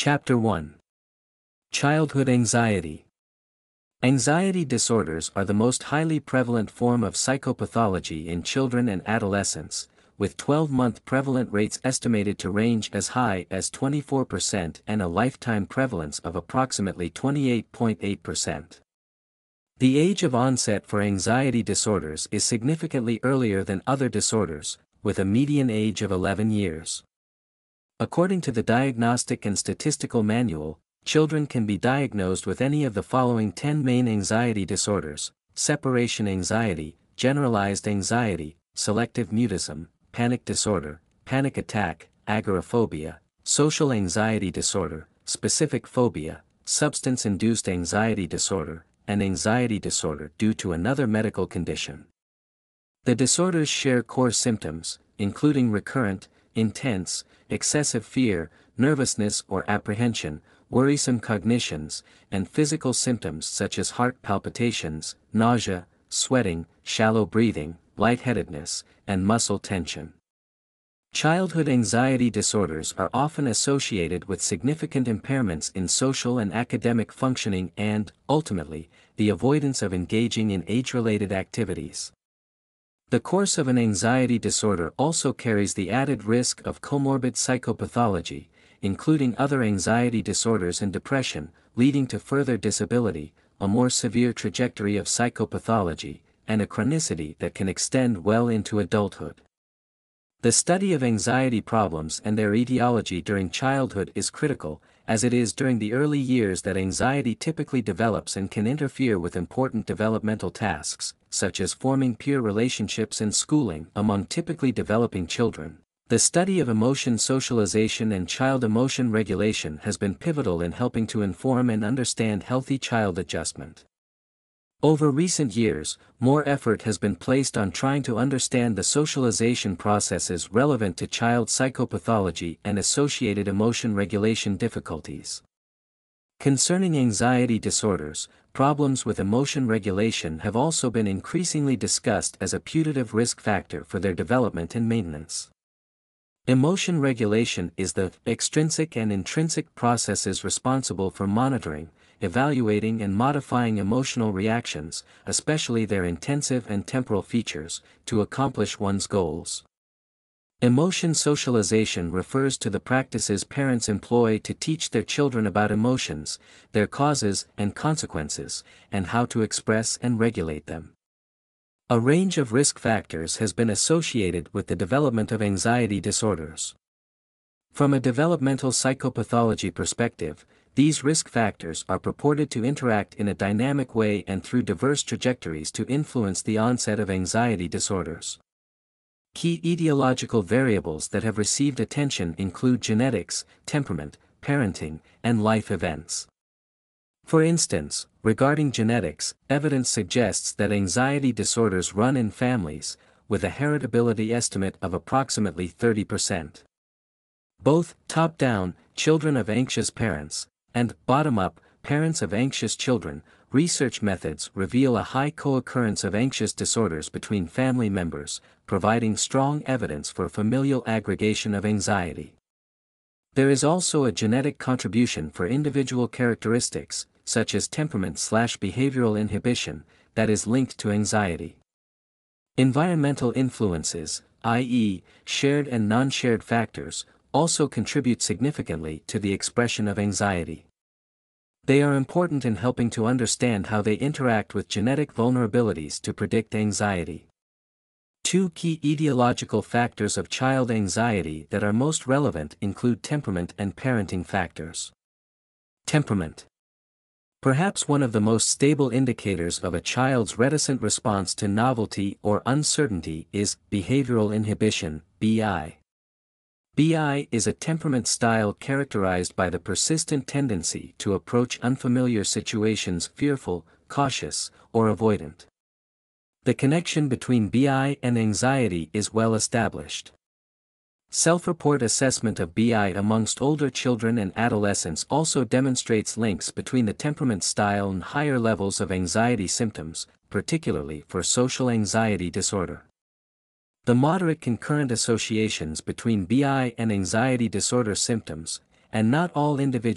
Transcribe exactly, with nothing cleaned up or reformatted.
Chapter one. Childhood Anxiety. Anxiety disorders are the most highly prevalent form of psychopathology in children and adolescents, with twelve-month prevalent rates estimated to range as high as twenty-four percent and a lifetime prevalence of approximately twenty-eight point eight percent. The age of onset for anxiety disorders is significantly earlier than other disorders, with a median age of eleven years. According to the Diagnostic and Statistical Manual, children can be diagnosed with any of the following ten main anxiety disorders: separation anxiety, generalized anxiety, selective mutism, panic disorder, panic attack, agoraphobia, social anxiety disorder, specific phobia, substance-induced anxiety disorder, and anxiety disorder due to another medical condition. The disorders share core symptoms, including recurrent, intense, excessive fear, nervousness or apprehension, worrisome cognitions, and physical symptoms such as heart palpitations, nausea, sweating, shallow breathing, lightheadedness, and muscle tension. Childhood anxiety disorders are often associated with significant impairments in social and academic functioning and, ultimately, the avoidance of engaging in age-related activities. The course of an anxiety disorder also carries the added risk of comorbid psychopathology, including other anxiety disorders and depression, leading to further disability, a more severe trajectory of psychopathology, and a chronicity that can extend well into adulthood. The study of anxiety problems and their etiology during childhood is critical, as it is during the early years that anxiety typically develops and can interfere with important developmental tasks, such as forming peer relationships and schooling among typically developing children. The study of emotion socialization and child emotion regulation has been pivotal in helping to inform and understand healthy child adjustment. Over recent years, more effort has been placed on trying to understand the socialization processes relevant to child psychopathology and associated emotion regulation difficulties. Concerning anxiety disorders, problems with emotion regulation have also been increasingly discussed as a putative risk factor for their development and maintenance. Emotion regulation is the extrinsic and intrinsic processes responsible for monitoring, evaluating and modifying emotional reactions, especially their intensive and temporal features, to accomplish one's goals. Emotion socialization refers to the practices parents employ to teach their children about emotions, their causes and consequences, and how to express and regulate them. A range of risk factors has been associated with the development of anxiety disorders. From a developmental psychopathology perspective, these risk factors are purported to interact in a dynamic way and through diverse trajectories to influence the onset of anxiety disorders. Key etiological variables that have received attention include genetics, temperament, parenting, and life events. For instance, regarding genetics, evidence suggests that anxiety disorders run in families, with a heritability estimate of approximately thirty percent. Both top-down, children of anxious parents, and bottom-up, parents of anxious children, research methods reveal a high co-occurrence of anxious disorders between family members, providing strong evidence for familial aggregation of anxiety. There is also a genetic contribution for individual characteristics, such as temperament/behavioral inhibition, that is linked to anxiety. Environmental influences, that is, shared and non-shared factors, also contribute significantly to the expression of anxiety. They are important in helping to understand how they interact with genetic vulnerabilities to predict anxiety. Two key etiological factors of child anxiety that are most relevant include temperament and parenting factors. Temperament. Perhaps one of the most stable indicators of a child's reticent response to novelty or uncertainty is behavioral inhibition, B I. B I is a temperament style characterized by the persistent tendency to approach unfamiliar situations fearful, cautious, or avoidant. The connection between B I and anxiety is well established. Self-report assessment of B I amongst older children and adolescents also demonstrates links between the temperament style and higher levels of anxiety symptoms, particularly for social anxiety disorder. The moderate concurrent associations between B I and anxiety disorder symptoms, and not all individuals